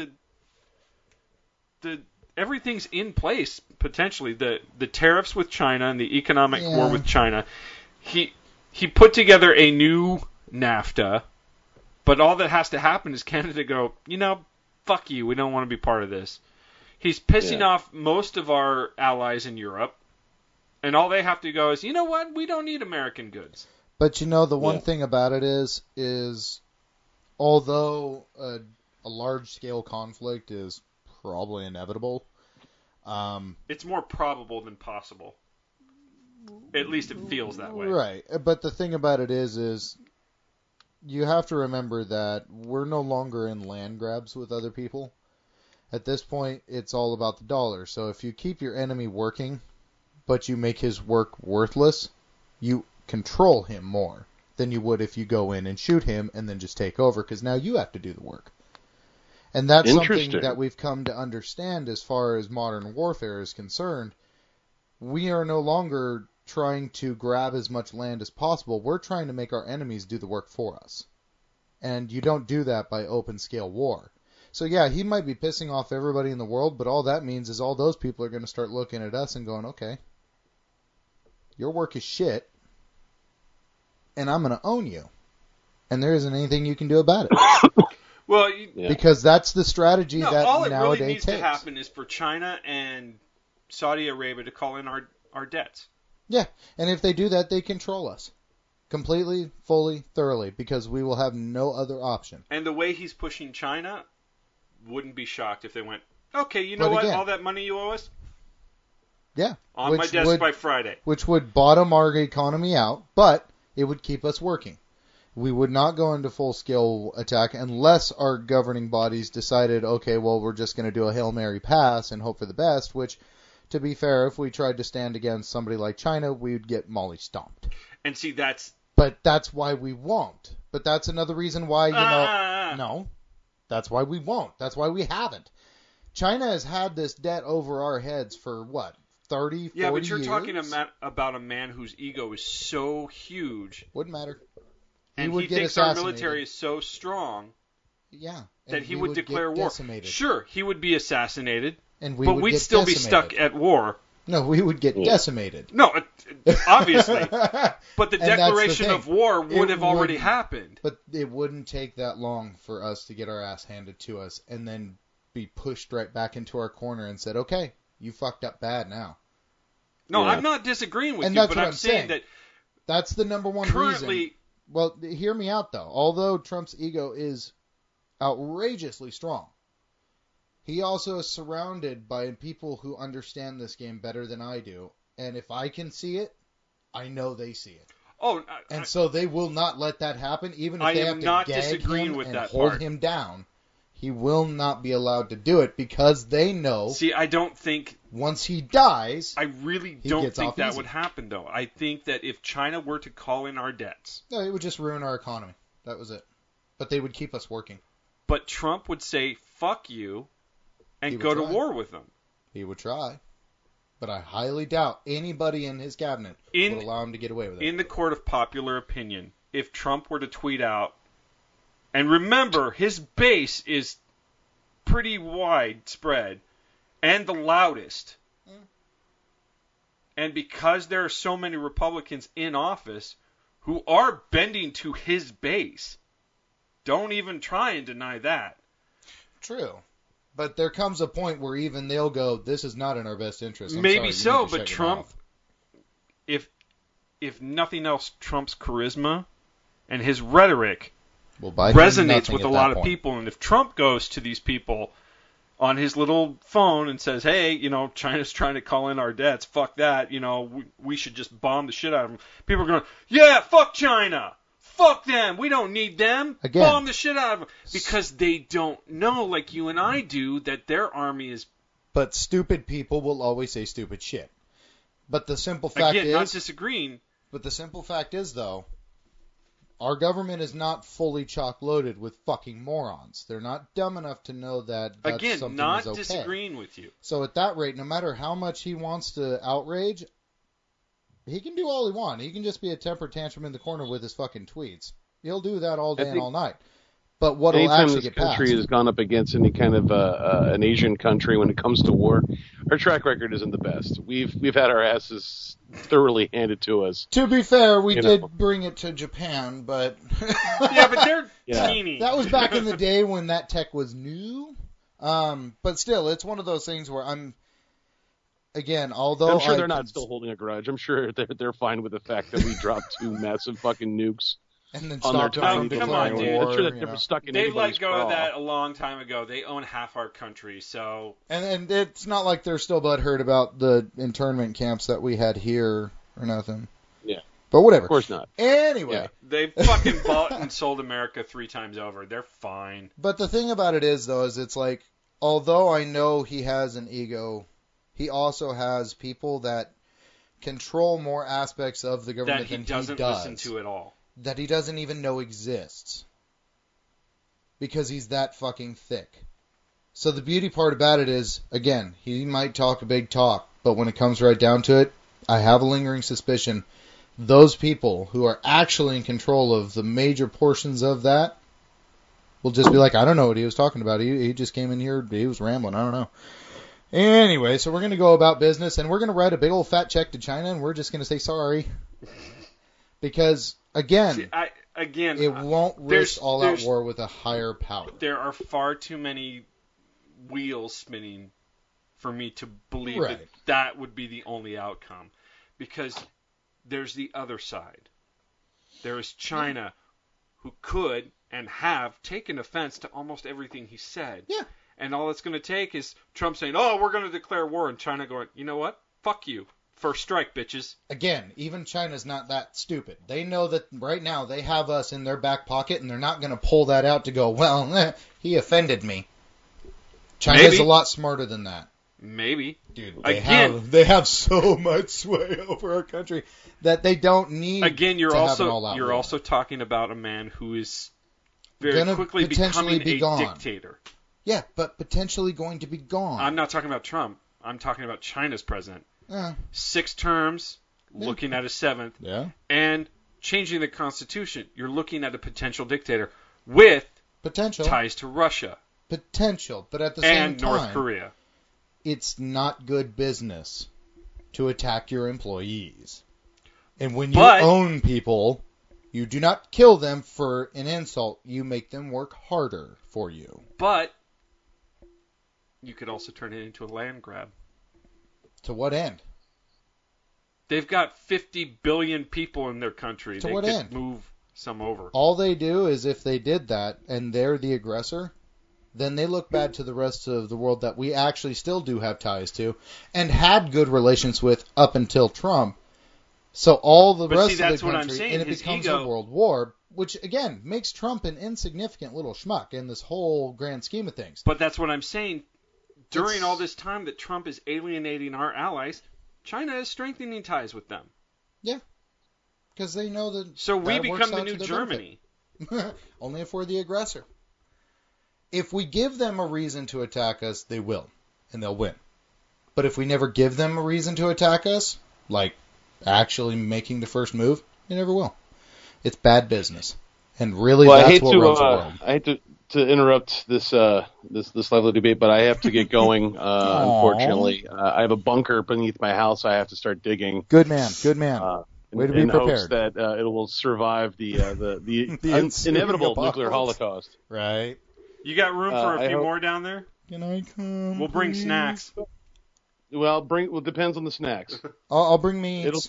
the everything's in place potentially. The tariffs with China and the economic war with China. He put together a new NAFTA, but all that has to happen is Canada go, fuck you, we don't want to be part of this. He's pissing off most of our allies in Europe, and all they have to go is, you know what, we don't need American goods. But the one thing about it is although a large-scale conflict is probably inevitable, it's more probable than possible. At least it feels that way. Right. But the thing about it is you have to remember that we're no longer in land grabs with other people. At this point, it's all about the dollar. So if you keep your enemy working, but you make his work worthless, you control him more than you would if you go in and shoot him and then just take over, because now you have to do the work. And that's something that we've come to understand as far as modern warfare is concerned. We are no longer trying to grab as much land as possible. We're trying to make our enemies do the work for us. And you don't do that by open-scale war. So yeah, he might be pissing off everybody in the world, but all that means is all those people are going to start looking at us and going, okay, your work is shit, and I'm going to own you. And there isn't anything you can do about it. Well, because that's the strategy that all it nowadays really needs takes. to happen is for China and Saudi Arabia to call in our debts. Yeah, and if they do that, they control us. Completely, fully, thoroughly, because we will have no other option. And the way he's pushing China, wouldn't be shocked if they went, okay, you know what, all that money you owe us? Yeah. On my desk by Friday. Which would bottom our economy out, but it would keep us working. We would not go into full-scale attack unless our governing bodies decided, okay, well, we're just going to do a Hail Mary pass and hope for the best, which, to be fair, if we tried to stand against somebody like China, we would get molly stomped. And see, that's... But that's why we won't. But that's another reason why, No. That's why we won't. That's why we haven't. China has had this debt over our heads for, 30, 40 years? Yeah, but you're talking about a man whose ego is so huge. Wouldn't matter. And he thinks our military is so strong that he would declare war. Decimated. Sure, he would be assassinated, and but we'd still be stuck at war. No, we would get decimated. No, obviously. But the declaration of war would have already happened. But it wouldn't take that long for us to get our ass handed to us and then be pushed right back into our corner and said, okay, you fucked up bad now. No, I'm not disagreeing with you, but I'm saying that that's the number one reason. Well, hear me out, though. Although Trump's ego is outrageously strong, he also is surrounded by people who understand this game better than I do. And if I can see it, I know they see it. So they will not let that happen, even if they have to gag him and hold him down. He will not be allowed to do it because they know. See, I don't think... Once he dies, I really don't think that would happen, though. I think that if China were to call in our debts... No, it would just ruin our economy. That was it. But they would keep us working. But Trump would say, fuck you, and go to war with them. He would try. But I highly doubt anybody in his cabinet would allow him to get away with it. In the court of popular opinion, if Trump were to tweet out, and remember, his base is pretty widespread and the loudest. And because there are so many Republicans in office who are bending to his base, don't even try and deny that. True. But there comes a point where even they'll go, this is not in our best interest. Maybe so, but Trump, if nothing else, Trump's charisma and his rhetoric resonates with a lot of people. And if Trump goes to these people on his little phone and says, hey, China's trying to call in our debts, fuck that, we should just bomb the shit out of them. People are going, yeah, fuck China. Fuck them. We don't need them. Again, bomb the shit out of them. Because they don't know, like you and I do, that their army is... But stupid people will always say stupid shit. But the simple fact Again, not disagreeing. But the simple fact is, though, our government is not fully chock-loaded with fucking morons. They're not dumb enough to know that that's Again, something not is okay. disagreeing with you. So at that rate, no matter how much he wants to outrage, he can do all he wants. He can just be a temper tantrum in the corner with his fucking tweets. He'll do that all day and all night. But what will Anytime actually this get country passed? has gone up against any kind of an Asian country when it comes to war, our track record isn't the best. We've had our asses thoroughly handed to us. To be fair, we You did know. bring it to Japan, but Yeah, but they're Yeah. teeny. that was back in the day when that tech was new. But still, it's one of those things where although I'm sure I they're can- not still holding a grudge. I'm sure they're fine with the fact that we dropped 2 massive fucking nukes and then on their stopped them from tiny come declaring on, declaring dude. war. war. I'm sure that you never know. stuck in They anybody's let go craw. of that a long time ago. They own half our country, so And it's not like they're still butthurt about the internment camps that we had here or nothing. Yeah. But whatever. Of course not. Anyway. Yeah. they fucking bought and sold America 3 times over. They're fine. But the thing about it is, though, is it's like, although I know he has an ego, he also has people that control more aspects of the government That he than doesn't he does. listen to at all. That he doesn't even know exists. Because he's that fucking thick. So the beauty part about it is, again, he might talk a big talk, but when it comes right down to it, I have a lingering suspicion those people who are actually in control of the major portions of that will just be like, I don't know what he was talking about. He just came in here, he was rambling, I don't know. Anyway, so we're going to go about business, and we're going to write a big old fat check to China, and we're just going to say sorry. Because, again, See, it won't there's- risk all-out there's- war with a higher power. There are far too many wheels spinning for me to believe Right. that would be the only outcome. Because there's the other side. There is China, who could and have taken offense to almost everything he said. Yeah. And all it's going to take is Trump saying, oh, we're going to declare war, and China going, you know what? Fuck you. First strike, bitches. Again, even China's not that stupid. They know that right now they have us in their back pocket, and they're not going to pull that out to go, well, he offended me. China's Maybe. a lot smarter than that. Maybe. Dude, Again. they have so much sway over our country that they don't need Again, to have an all-out you're war. also talking about a man who is very Gonna quickly potentially becoming be a gone. dictator. Yeah, but potentially going to be gone. I'm not talking about Trump. I'm talking about China's president. Yeah. 6 terms, Yeah. looking at a 7th, Yeah. and changing the constitution. You're looking at a potential dictator with Potential. ties to Russia Potential. But at the same and time, North Korea. it's not good business to attack your employees. And when you But- own people, you do not kill them for an insult. You make them work harder for you. But you could also turn it into a land grab. To what end? They've got 50 billion people in their country. To they what could end? move some over. All they do is if they did that and they're the aggressor, then they look bad to the rest of the world that we actually still do have ties to and had good relations with up until Trump. So all the But rest see, of that's the what I'm country, saying, and it his becomes ego- a world war, which again makes Trump an insignificant little schmuck in this whole grand scheme of things. But that's what I'm saying. During It's- all this time that Trump is alienating our allies, China is strengthening ties with them. Because they know that. So we that works become the out new to their Germany. benefit. Only if we're the aggressor. If we give them a reason to attack us, they will, and they'll win. But if we never give them a reason to attack us, like actually making the first move, they never will. It's bad business, and really, Well, that's what runs the world. I hate to interrupt this lively debate, but I have to get going. Unfortunately, I have a bunker beneath my house. I have to start digging. Good man, good man. Way to be in prepared. hopes that it will survive the The ensuing inevitable apocalypse. nuclear holocaust. Right? You got room for I a few hope- more down there? Can I come? We'll bring please? snacks. Well, depends on the snacks. I'll bring meats. It'll-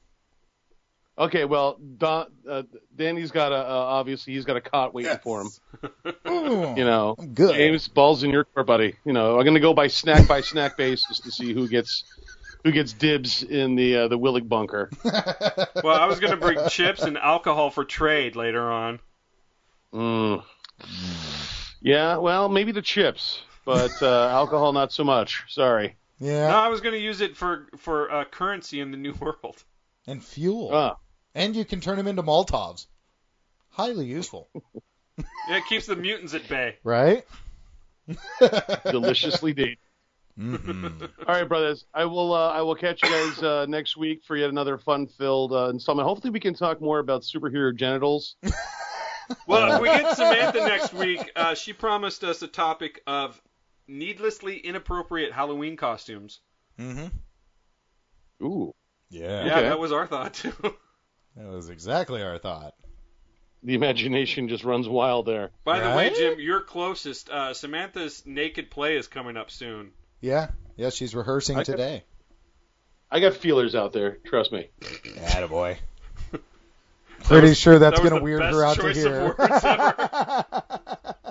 Okay, well, Danny's got obviously he's got a cot waiting for him. Ooh, You know, I'm good. James, balls in your court, buddy. You know, I'm gonna go by snack basis to see who gets dibs in the Willig bunker. Well, I was going to bring chips and alcohol for trade later on. Yeah, well, maybe the chips, but alcohol not so much. Sorry. Yeah. No, I was going to use it for currency in the New World. And fuel. Ah. And you can turn them into Molotovs. highly useful. Yeah, it keeps the mutants at bay. Right? Deliciously dated. Mm-hmm. All right, brothers. I will catch you guys next week for yet another fun-filled installment. Hopefully, we can talk more about superhero genitals. Well, if we get Samantha next week, she promised us a topic of needlessly inappropriate Halloween costumes. Mm-hmm. Ooh. Yeah. Yeah, Okay. that was our thought, too. That was exactly our thought. The imagination just runs wild there. By the way, Right? Jim, you're closest. Samantha's Naked Play is coming up soon. Yeah. Yeah, she's rehearsing today. I got feelers out there. Trust me. Attaboy. Pretty sure that's that was going to the weird best her out to choice of hear. words ever.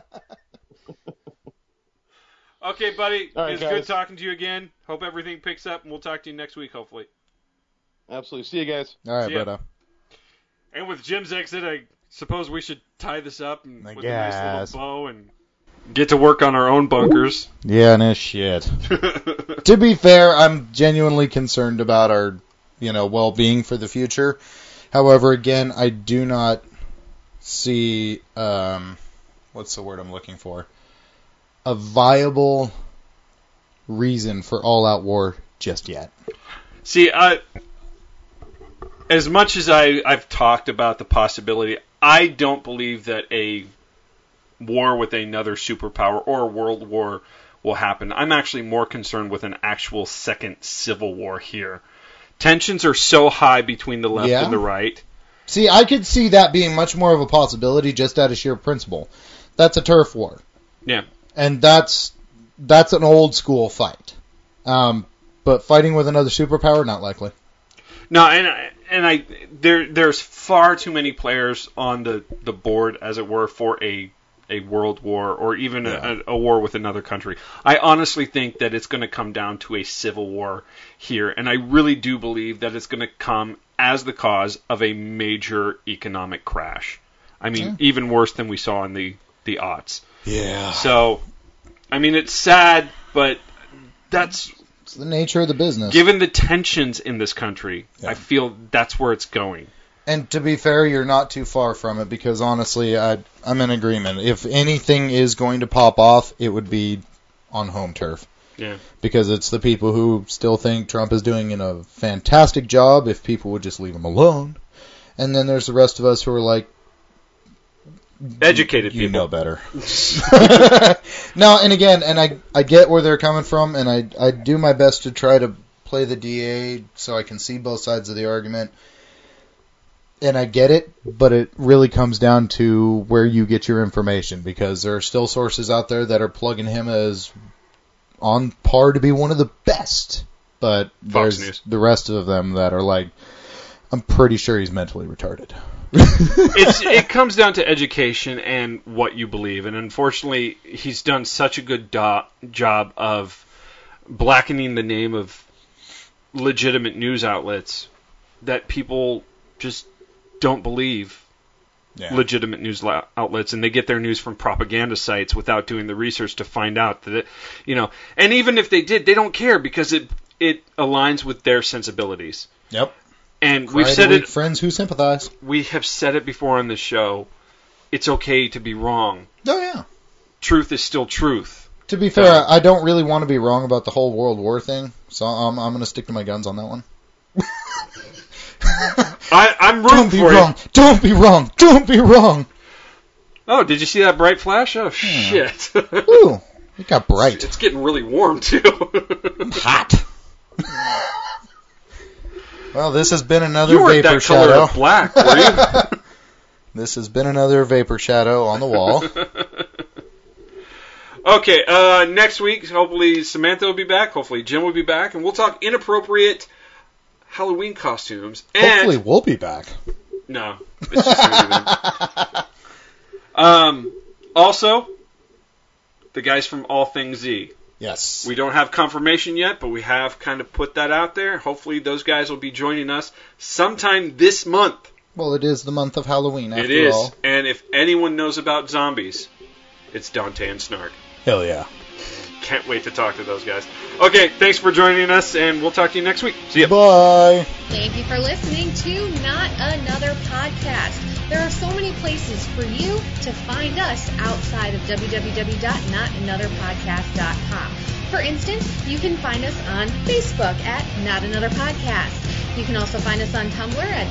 Okay, buddy. All right, It's guys. good talking to you again. Hope everything picks up, and we'll talk to you next week, hopefully. Absolutely. See you guys. All right, See ya. brother. And with Jim's exit, I suppose we should tie this up and, I with a nice guess. little bow and get to work on our own bunkers. Yeah, no shit. To be fair, I'm genuinely concerned about our, well-being for the future. However, again, I do not see, what's the word I'm looking for? A viable reason for all-out war just yet. See, as much as I've talked about the possibility, I don't believe that a war with another superpower or a world war will happen. I'm actually more concerned with an actual second civil war here. Tensions are so high between the left and the right. See, I could see that being much more of a possibility just out of sheer principle. That's a turf war. Yeah. And that's an old school fight. But fighting with another superpower, not likely. No, and there's far too many players on the board, as it were, for a world war or even a war with another country. I honestly think that it's going to come down to a civil war here, and I really do believe that it's going to come as the cause of a major economic crash. I mean, even worse than we saw in the aughts. Yeah. So, I mean, it's sad, but that's... It's the nature of the business. Given the tensions in this country, I feel that's where it's going. And to be fair, you're not too far from it because honestly, I'm in agreement. If anything is going to pop off, it would be on home turf. Yeah. Because it's the people who still think Trump is doing a fantastic job if people would just leave him alone. And then there's the rest of us who are like, educated people. You know better. No, and again, and I get where they're coming from, and I do my best to try to play the DA so I can see both sides of the argument. And I get it, but it really comes down to where you get your information, because there are still sources out there that are plugging him as on par to be one of the best. But Fox there's News. the rest of them that are like, I'm pretty sure he's mentally retarded. It comes down to education and what you believe, and unfortunately, he's done such a good job of blackening the name of legitimate news outlets that people just don't believe legitimate news outlets, and they get their news from propaganda sites without doing the research to find out that it, and even if they did, they don't care because it aligns with their sensibilities. Yep. And we've said it. Friends who sympathize. We have said it before on this show. It's okay to be wrong. Oh yeah. Truth is still truth. To be fair, I don't really want to be wrong about the whole World War thing, so I'm going to stick to my guns on that one. I'm rooting for you. Don't be wrong. Don't be wrong. Oh, did you see that bright flash? Oh, shit. Ooh, it got bright. It's getting really warm, too. Hot. Well, this has been another you weren't vapor that color shadow. of black, were you? This has been another vapor shadow on the wall. Okay, next week, hopefully Samantha will be back. Hopefully Jim will be back. And we'll talk inappropriate Halloween costumes. And Hopefully we'll be back. No, it's just going to be them. Also, the guys from All Things Z. Yes. We don't have confirmation yet, but we have kind of put that out there. Hopefully those guys will be joining us sometime this month. Well, it is the month of Halloween, after It is. all. And if anyone knows about zombies, it's Dante and Snark. Hell yeah. Can't wait to talk to those guys. Okay, thanks for joining us, and we'll talk to you next week. See ya. Bye. Thank you for listening to Not Another Podcast. There are so many places for you to find us outside of www.notanotherpodcast.com. For instance, you can find us on Facebook at Not Another Podcast. You can also find us on Tumblr at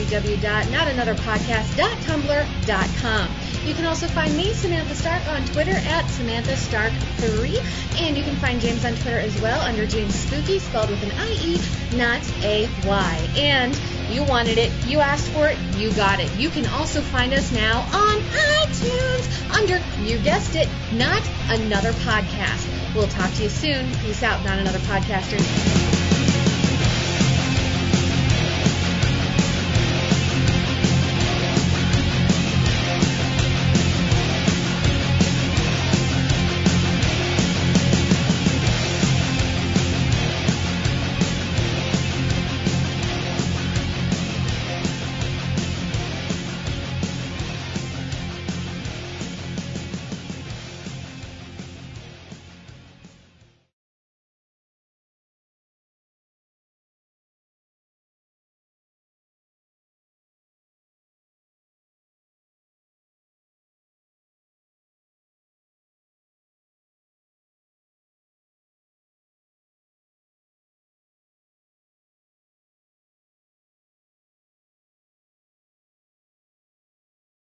www.notanotherpodcast.tumblr.com. You can also find me, Samantha Stark, on Twitter at SamanthaStark3. And you can find James on Twitter as well under James Spooky, spelled with an I-E, not a Y. And you wanted it, you asked for it, you got it. You can also find us now on iTunes under, you guessed it, Not Another Podcast. We'll talk to you soon. Peace out, Not Another Podcasters.